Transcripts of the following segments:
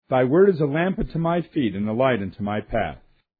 Thy word is a lamp unto my feet and a light unto my path.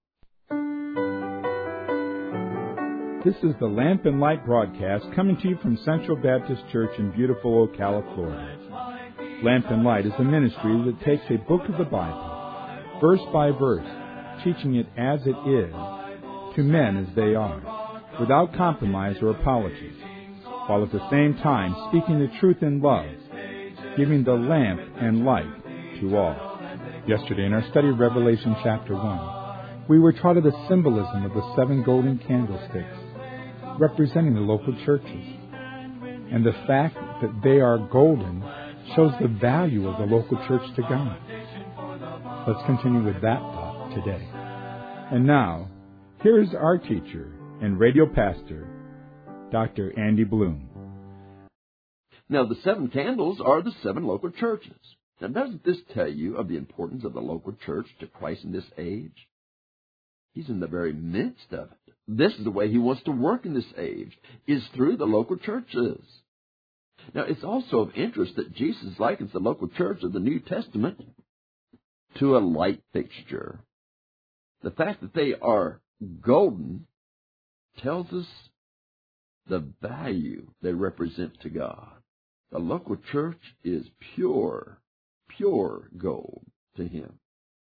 This is the Lamp and Light broadcast coming to you from Central Baptist Church in beautiful Ocala, Florida. Lamp and Light is a ministry that takes a book of the Bible, verse by verse, teaching it as it is, to men as they are, without compromise or apology, while at the same time speaking the truth in love, giving the lamp and light to all. Yesterday in our study of Revelation chapter 1, we were taught of the symbolism of the 7 golden candlesticks representing the local churches. And the fact that they are golden shows the value of the local church to God. Let's continue with that thought today. And now, here is our teacher and radio pastor, Dr. Andy Bloom. Now, the 7 candles are the 7 local churches. Now, doesn't this tell you of the importance of the local church to Christ in this age? He's in the very midst of it. This is the way he wants to work in this age, is through the local churches. Now, it's also of interest that Jesus likens the local church of the New Testament to a light fixture. The fact that they are golden tells us the value they represent to God. The local church is pure gold to him.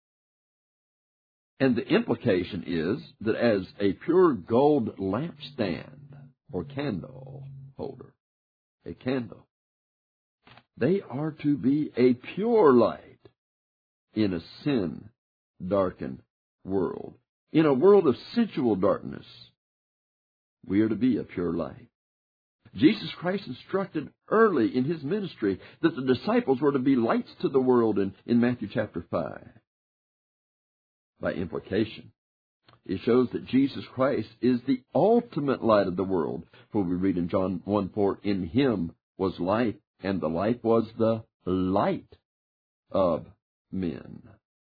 And the implication is that as a pure gold lampstand or candle holder, a candle, they are to be a pure light in a sin-darkened world. In a world of sensual darkness, we are to be a pure light. Jesus Christ instructed early in his ministry that the disciples were to be lights to the world in Matthew chapter 5. By implication, it shows that Jesus Christ is the ultimate light of the world. For we read in John 1:4, in him was life, and the life was the light of men.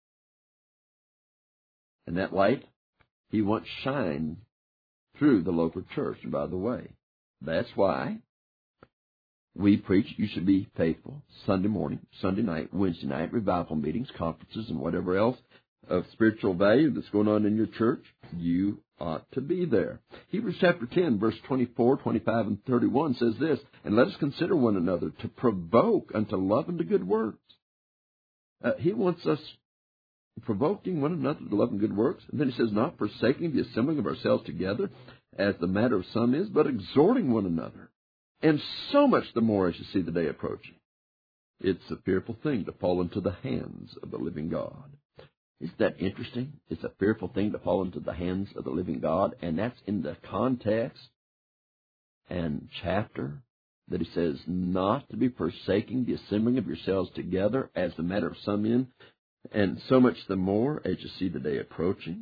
And that light, he wants shine through the local church. And by the way, that's why we preach you should be faithful Sunday morning, Sunday night, Wednesday night, revival meetings, conferences, and whatever else of spiritual value that's going on in your church. You ought to be there. Hebrews chapter 10, verse 24, 25, and 31 says this, and let us consider one another to provoke unto love and to good works. He wants us provoking one another to love and good works. And then he says, not forsaking the assembling of ourselves together, as the matter of some is, but exhorting one another. And so much the more as you see the day approaching. It's a fearful thing to fall into the hands of the living God. Isn't that interesting? It's a fearful thing to fall into the hands of the living God, and that's in the context and chapter that he says, not to be forsaking the assembling of yourselves together, as the matter of some in, and so much the more as you see the day approaching.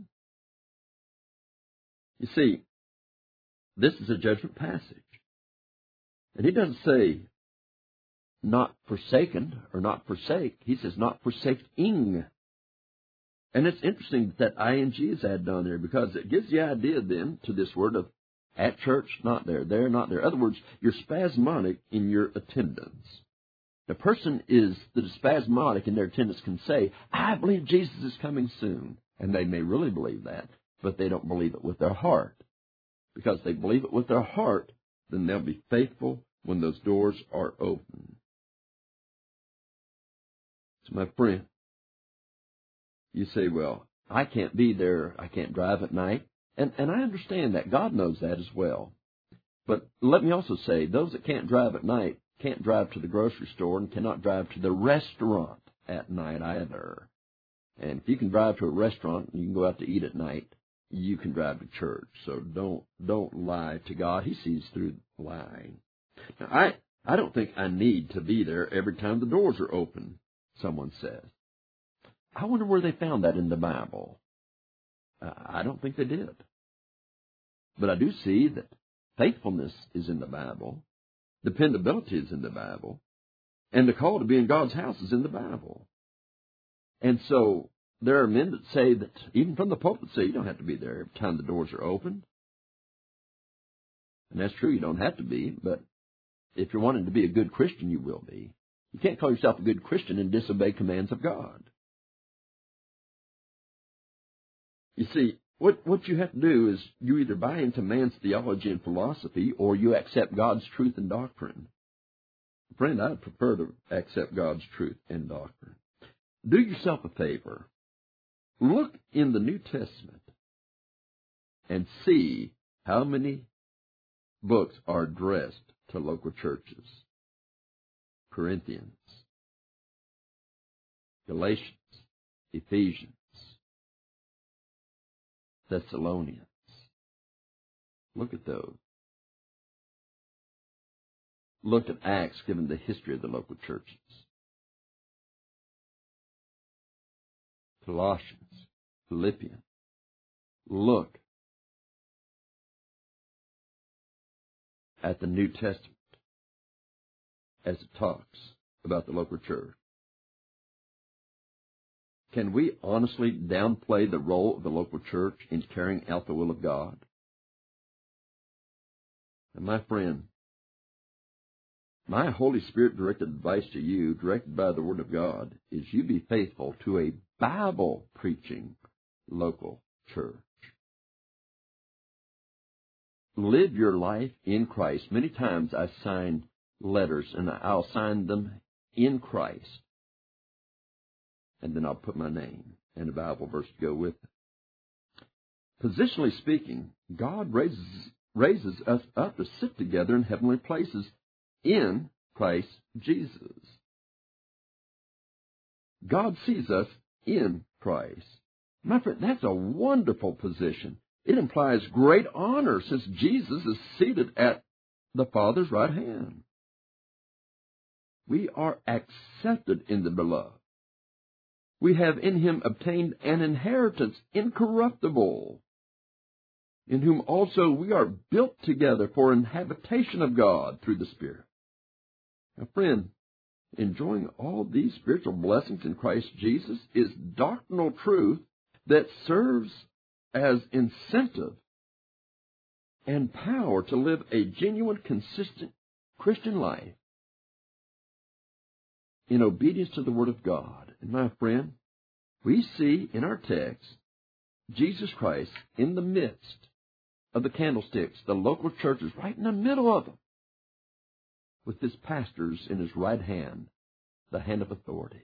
You see, this is a judgment passage. And he doesn't say not forsaken or not forsake. He says not forsaking. And it's interesting that ing is added on there because it gives the idea then to this word of at church, not there, there, not there. In other words, you're spasmodic in your attendance. The person that is spasmodic in their attendance can say, I believe Jesus is coming soon. And they may really believe that, but they don't believe it with their heart. Because they believe it with their heart, then they'll be faithful when those doors are open. So my friend, you say, well, I can't be there, I can't drive at night. And I understand that. God knows that as well. But let me also say, those that can't drive at night can't drive to the grocery store and cannot drive to the restaurant at night either. And if you can drive to a restaurant and you can go out to eat at night, you can drive to church. So don't lie to God. He sees through lying. Now, I don't think I need to be there every time the doors are open, someone says. I wonder where they found that in the Bible. I don't think they did. But I do see that faithfulness is in the Bible. Dependability is in the Bible. And the call to be in God's house is in the Bible. And so there are men that say that, even from the pulpit, say you don't have to be there every time the doors are open. And that's true, you don't have to be, but if you're wanting to be a good Christian, you will be. You can't call yourself a good Christian and disobey commands of God. You see, what you have to do is you either buy into man's theology and philosophy or you accept God's truth and doctrine. Friend, I'd prefer to accept God's truth and doctrine. Do yourself a favor. Look in the New Testament and see how many books are addressed to local churches. Corinthians, Galatians, Ephesians, Thessalonians. Look at those. Look at Acts, given the history of the local churches. Colossians, Philippians. Look at the New Testament as it talks about the local church. Can we honestly downplay the role of the local church in carrying out the will of God? And my friend, my Holy Spirit-directed advice to you, directed by the Word of God, is you be faithful to a Bible-preaching local church. Live your life in Christ. Many times I sign letters, and I'll sign them in Christ. And then I'll put my name and a Bible verse to go with it. Positionally speaking, God raises us up to sit together in heavenly places in Christ Jesus. God sees us in Christ. My friend, that's a wonderful position. It implies great honor since Jesus is seated at the Father's right hand. We are accepted in the Beloved. We have in Him obtained an inheritance incorruptible, in whom also we are built together for an habitation of God through the Spirit. Now, friend, enjoying all these spiritual blessings in Christ Jesus is doctrinal truth that serves as incentive and power to live a genuine, consistent Christian life in obedience to the Word of God. And my friend, we see in our text Jesus Christ in the midst of the candlesticks, the local churches, right in the middle of them, with His pastors in His right hand, the hand of authority.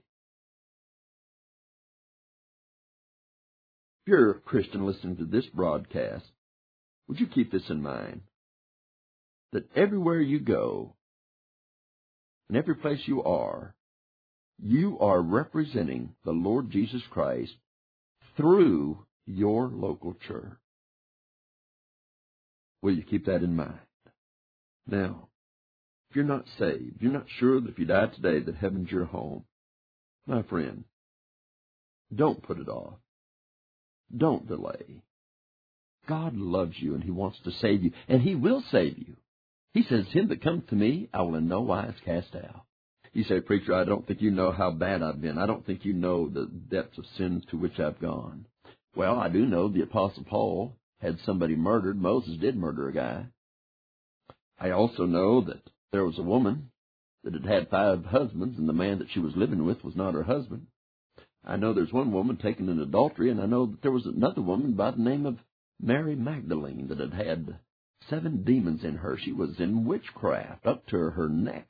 If you're a Christian listening to this broadcast, would you keep this in mind? That everywhere you go, and every place you are representing the Lord Jesus Christ through your local church. Will you keep that in mind? Now, if you're not saved, you're not sure that if you die today that heaven's your home, my friend, don't put it off. Don't delay. God loves you and He wants to save you, and He will save you. He says, "Him that cometh to me, I will in no wise cast out." You say, "Preacher, I don't think you know how bad I've been. I don't think you know the depths of sins to which I've gone." Well, I do know the Apostle Paul had somebody murdered. Moses did murder a guy. I also know that there was a woman that had 5 husbands, and the man that she was living with was not her husband. I know there's one woman taken in adultery, and I know that there was another woman by the name of Mary Magdalene that had 7 demons in her. She was in witchcraft up to her neck.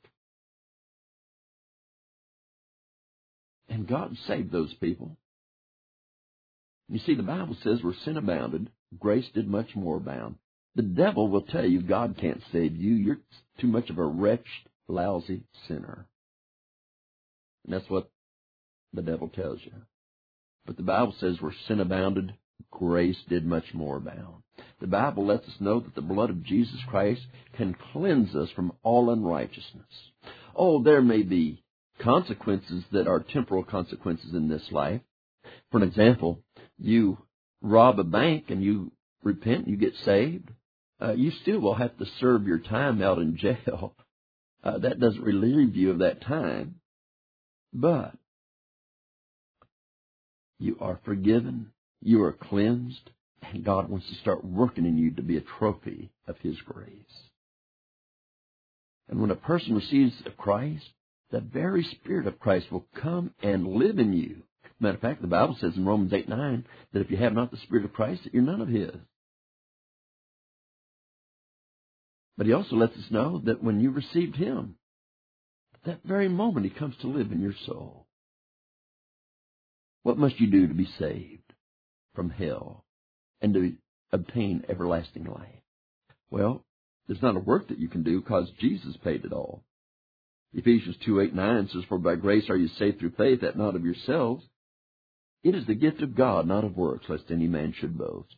And God saved those people. You see, the Bible says where sin abounded, grace did much more abound. The devil will tell you God can't save you. You're too much of a wretched, lousy sinner. And that's what the devil tells you. But the Bible says where sin abounded, grace did much more abound. The Bible lets us know that the blood of Jesus Christ can cleanse us from all unrighteousness. Oh, there may be consequences that are temporal consequences in this life. For an example, you rob a bank and you repent, you get saved. You still will have to serve your time out in jail. That doesn't relieve you of that time. But you are forgiven, you are cleansed, and God wants to start working in you to be a trophy of His grace. And when a person receives Christ, the very Spirit of Christ will come and live in you. Matter of fact, the Bible says in Romans 8:9 that if you have not the Spirit of Christ, that you're none of His. But He also lets us know that when you received Him, at that very moment He comes to live in your soul. What must you do to be saved from hell and to obtain everlasting life? Well, there's not a work that you can do because Jesus paid it all. Ephesians 2:8-9 says, "For by grace are you saved through faith, that not of yourselves. It is the gift of God, not of works, lest any man should boast."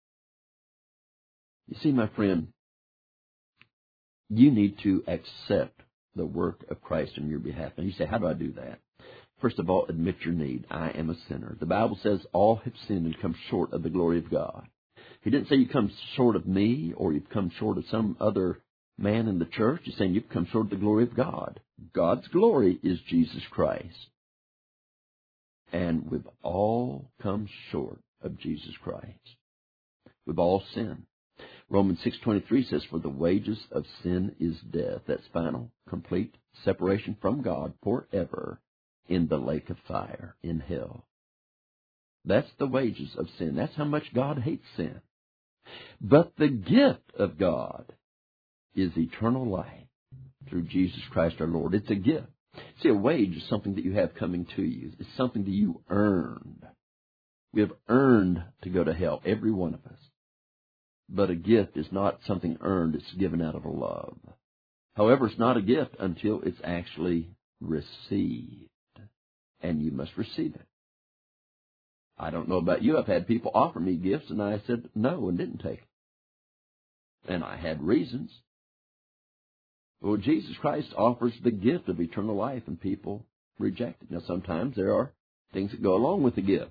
You see, my friend, you need to accept the work of Christ on your behalf. And you say, how do I do that? First of all, admit your need. I am a sinner. The Bible says all have sinned and come short of the glory of God. He didn't say you come short of me or you've come short of some other man in the church. He's saying you've come short of the glory of God. God's glory is Jesus Christ. And we've all come short of Jesus Christ. We've all sinned. Romans 6:23 says, "For the wages of sin is death." That's final, complete separation from God forever in the lake of fire, in hell. That's the wages of sin. That's how much God hates sin. But the gift of God is eternal life through Jesus Christ our Lord. It's a gift. See, a wage is something that you have coming to you. It's something that you earned. We have earned to go to hell, every one of us. But a gift is not something earned. It's given out of love. However, it's not a gift until it's actually received. And you must receive it. I don't know about you. I've had people offer me gifts, and I said no and didn't take it. And I had reasons. Well, Jesus Christ offers the gift of eternal life, and people reject it. Now, sometimes there are things that go along with the gift.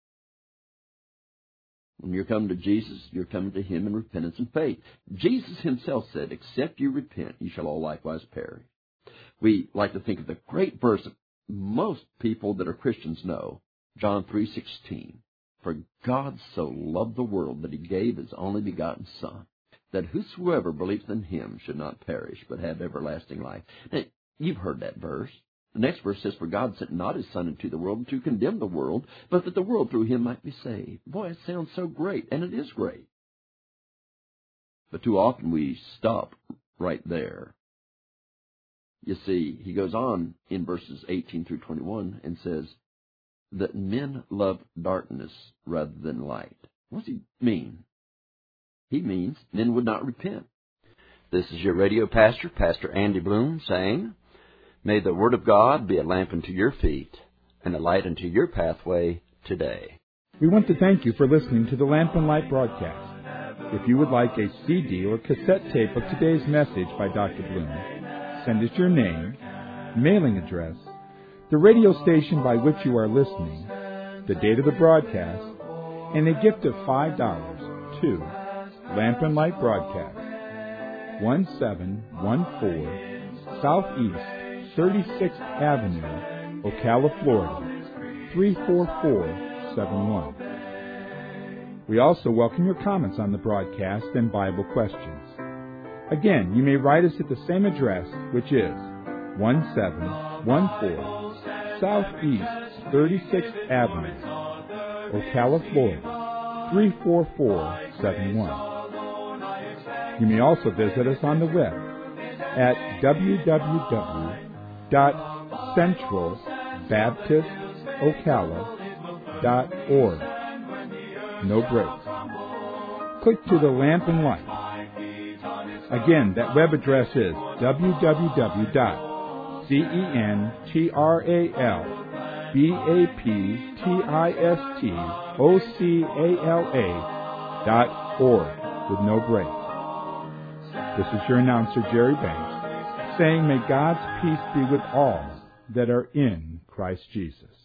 When you're coming to Jesus, you're coming to Him in repentance and faith. Jesus Himself said, "Except you repent, you shall all likewise perish." We like to think of the great verse that most people that are Christians know, John 3:16. "For God so loved the world that He gave His only begotten Son, that whosoever believes in Him should not perish, but have everlasting life." Now, you've heard that verse. The next verse says, "For God sent not His Son into the world to condemn the world, but that the world through Him might be saved." Boy, it sounds so great, and it is great. But too often we stop right there. You see, he goes on in verses 18 through 21 and says that men love darkness rather than light. What does he mean? He means men would not repent. This is your radio pastor, Pastor Andy Bloom, saying, may the Word of God be a lamp unto your feet and a light unto your pathway today. We want to thank you for listening to the Lamp and Light broadcast. If you would like a CD or cassette tape of today's message by Dr. Bloom, send us your name, mailing address, the radio station by which you are listening, the date of the broadcast, and a gift of $5 to Lamp and Light Broadcast, 1714 Southeast 36th Avenue, Ocala, Florida, 34471. We also welcome your comments on the broadcast and Bible questions. Again, you may write us at the same address, which is 1714 Southeast 36th Avenue, Ocala, Florida, 34471. You may also visit us on the web at www.centralbaptistocala.org. No breaks. Click to the Lamp and Light. Again, that web address is www.centralbaptistocala.org with no breaks. This is your announcer, Jerry Banks, saying may God's peace be with all that are in Christ Jesus.